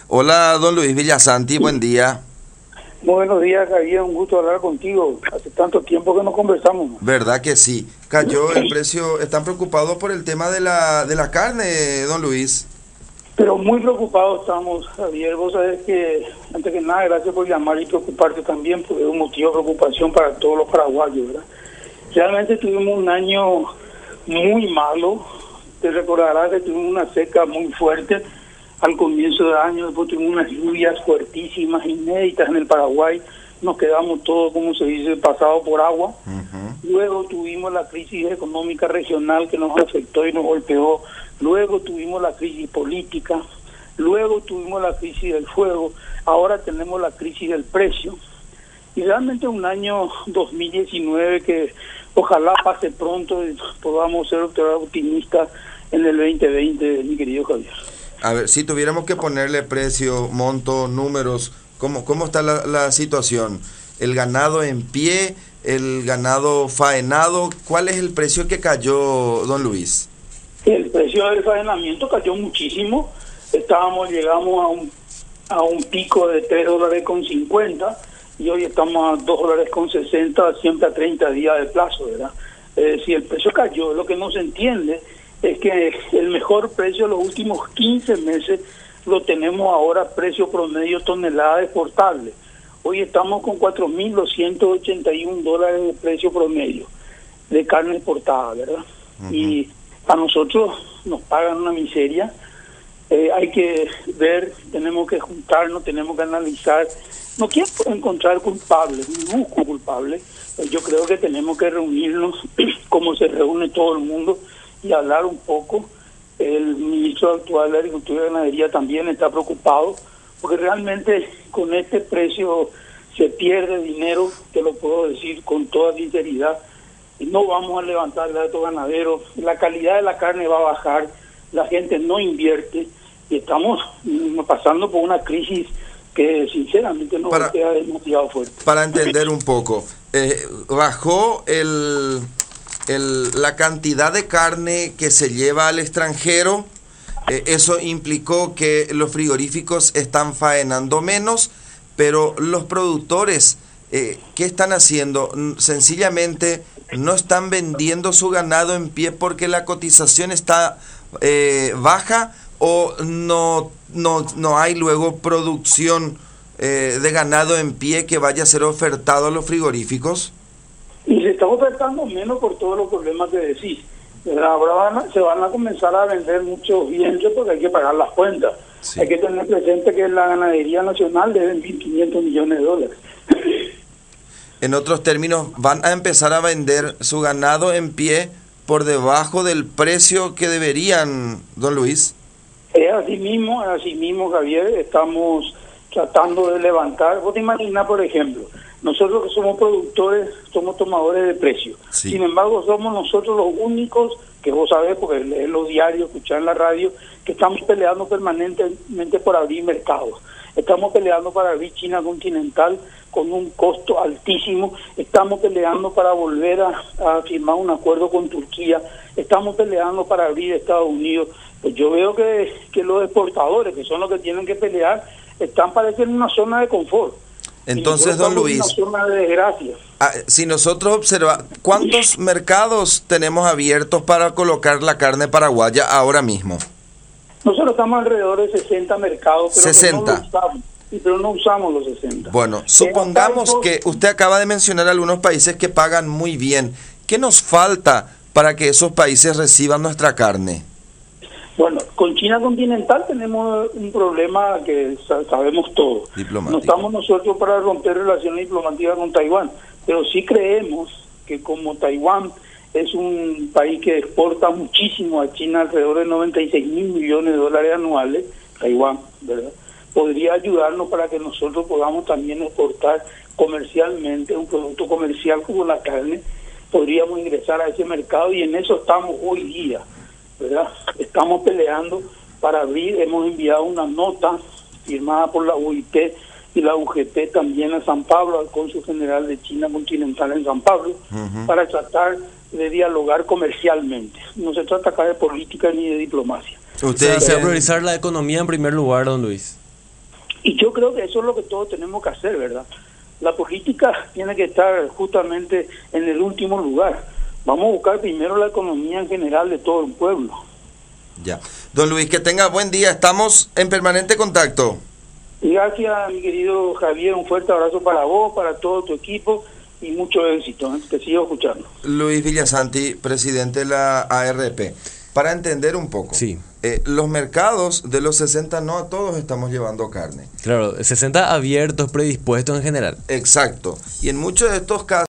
Hola, don Luis Villasanti, buen día. Muy buenos días, Javier, un gusto hablar contigo. Hace tanto tiempo que no conversamos. ¿Verdad que sí? Cayó el precio, están preocupados por el tema de la carne, don Luis. Pero muy preocupados estamos, Javier. Vos sabés que, antes que nada, gracias por llamar y preocuparte también, porque es un motivo de preocupación para todos los paraguayos, ¿verdad? Realmente tuvimos un año muy malo. Te recordarás que tuvimos una seca muy fuerte al comienzo del año, después tuvimos unas lluvias fuertísimas, inéditas en el Paraguay. Nos quedamos todos, como se dice, pasados por agua. Luego tuvimos la crisis económica regional que nos afectó y nos golpeó. Luego tuvimos la crisis política. Luego tuvimos la crisis del fuego. Ahora tenemos la crisis del precio. Y realmente un año 2019 que ojalá pase pronto y podamos ser optimistas en el 2020, mi querido Javier. A ver, si tuviéramos que ponerle precio, monto, números, ¿cómo está la situación? ¿El ganado en pie, el ganado faenado? ¿Cuál es el precio que cayó, don Luis? El precio del faenamiento cayó muchísimo. Llegamos a un pico de $3.50 y hoy estamos a $2.60, siempre a 30 días de plazo, ¿verdad? Si el precio cayó, lo que no se entiende es que el mejor precio de los últimos 15 meses lo tenemos ahora, precio promedio tonelada exportable. Hoy estamos con $4.281 de precio promedio de carne exportada, ¿verdad? Y a nosotros nos pagan una miseria. Hay que ver, tenemos que juntarnos, tenemos que analizar. No quiero encontrar culpables, ni busco culpables. Yo creo que tenemos que reunirnos como se reúne todo el mundo y hablar un poco. El ministro actual de Agricultura y Ganadería también está preocupado, porque realmente con este precio se pierde dinero, te lo puedo decir con toda sinceridad, y no vamos a levantar el dato ganadero, la calidad de la carne va a bajar, la gente no invierte, y estamos pasando por una crisis que sinceramente nos queda demasiado fuerte. Para entender un poco, bajó la cantidad de carne que se lleva al extranjero. Eso implicó que los frigoríficos están faenando menos, pero los productores, ¿qué están haciendo? Sencillamente no están vendiendo su ganado en pie porque la cotización está baja, o no hay luego producción de ganado en pie que vaya a ser ofertado a los frigoríficos. Y se está ofertando menos por todos los problemas que decís. Ahora se van a comenzar a vender muchos vientres porque hay que pagar las cuentas. Sí. Hay que tener presente que la ganadería nacional debe 1.500 millones de dólares. En otros términos, van a empezar a vender su ganado en pie por debajo del precio que deberían, don Luis. Así mismo, Javier, estamos tratando de levantar. Vos te imaginas, por ejemplo, nosotros que somos productores, somos tomadores de precios. Sí. Sin embargo, somos nosotros los únicos, que vos sabés, porque lees los diarios, escuchás en la radio, que estamos peleando permanentemente por abrir mercados. Estamos peleando para abrir China continental con un costo altísimo. Estamos peleando para volver a firmar un acuerdo con Turquía. Estamos peleando para abrir Estados Unidos. Pues yo veo que los exportadores, que son los que tienen que pelear, están pareciendo en una zona de confort. Entonces, don Luis, una zona de desgracia. Si nosotros observamos, ¿cuántos mercados tenemos abiertos para colocar la carne paraguaya ahora mismo? Nosotros estamos alrededor de 60 mercados, pero 60. Pero no usamos los 60. Bueno, supongamos que usted acaba de mencionar algunos países que pagan muy bien. ¿Qué nos falta para que esos países reciban nuestra carne? Bueno, con China continental tenemos un problema que sabemos todos. No estamos nosotros para romper relaciones diplomáticas con Taiwán, pero sí creemos que como Taiwán es un país que exporta muchísimo a China, alrededor de 96.000 millones de dólares anuales, Taiwán, ¿verdad? Podría ayudarnos para que nosotros podamos también exportar comercialmente un producto comercial como la carne. Podríamos ingresar a ese mercado y en eso estamos hoy día, ¿verdad? Estamos peleando para abrir. Hemos enviado una nota firmada por la UIT y la UGT también a San Pablo, al Cónsul General de China continental en San Pablo, para tratar de dialogar comercialmente. No se trata acá de política ni de diplomacia. Usted desea priorizar la economía en primer lugar, don Luis. Y yo creo que eso es lo que todos tenemos que hacer, ¿verdad? La política tiene que estar justamente en el último lugar. Vamos a buscar primero la economía en general de todo el pueblo. Ya. Don Luis, que tenga buen día. Estamos en permanente contacto. Y gracias, mi querido Javier. Un fuerte abrazo para vos, para todo tu equipo y mucho éxito. Te sigo escuchando. Luis Villasanti, presidente de la ARP. Para entender un poco, sí. Los mercados de los 60 no a todos estamos llevando carne. Claro, 60 abiertos, predispuestos en general. Exacto. Y en muchos de estos casos